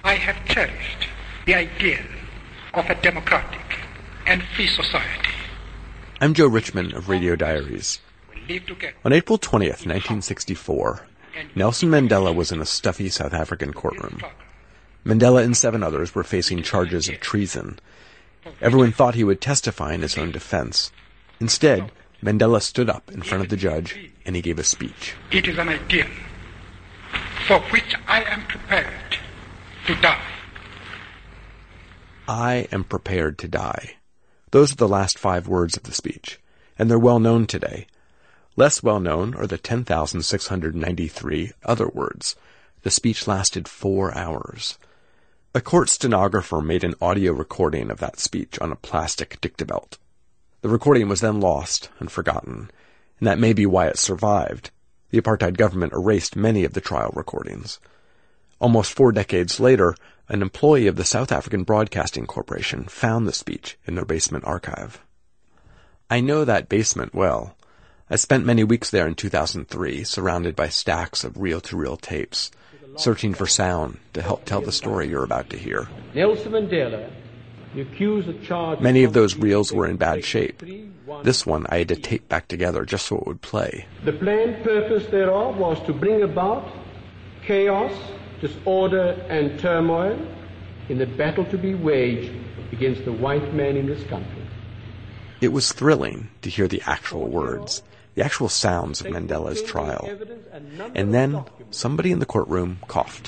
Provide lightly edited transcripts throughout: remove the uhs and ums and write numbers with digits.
I have cherished the ideal of a democratic and free society. I'm Joe Richman of Radio Diaries. On April 20th, 1964, Nelson Mandela was in a stuffy South African courtroom. Mandela and 7 others were facing charges of treason. Everyone thought he would testify in his own defense. Instead, Mandela stood up in front of the judge and he gave a speech. It is an ideal for which I am prepared to die. I am prepared to die. Those are the last 5 words of the speech, and they're well known today. Less well known are the 10,693 other words. The speech lasted 4 hours. A court stenographer made an audio recording of that speech on a plastic dictabelt. The recording was then lost and forgotten, and that may be why it survived. The apartheid government erased many of the trial recordings. Almost 4 decades later, an employee of the South African Broadcasting Corporation found the speech in their basement archive. I know that basement well. I spent many weeks there in 2003, surrounded by stacks of reel-to-reel tapes, searching for sound to help tell the story you're about to hear. Nelson Mandela, the accused of charge. Many of those reels were in bad shape. This one I had to tape back together just so it would play. The planned purpose thereof was to bring about chaos, disorder, and turmoil in the battle to be waged against the white man in this country. It was thrilling to hear the actual words, the actual sounds of Mandela's trial. And then somebody in the courtroom coughed.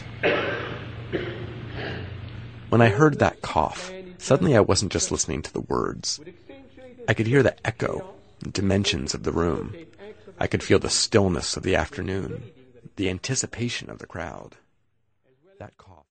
When I heard that cough, suddenly I wasn't just listening to the words. I could hear the echo, the dimensions of the room. I could feel the stillness of the afternoon, the anticipation of the crowd. That cough.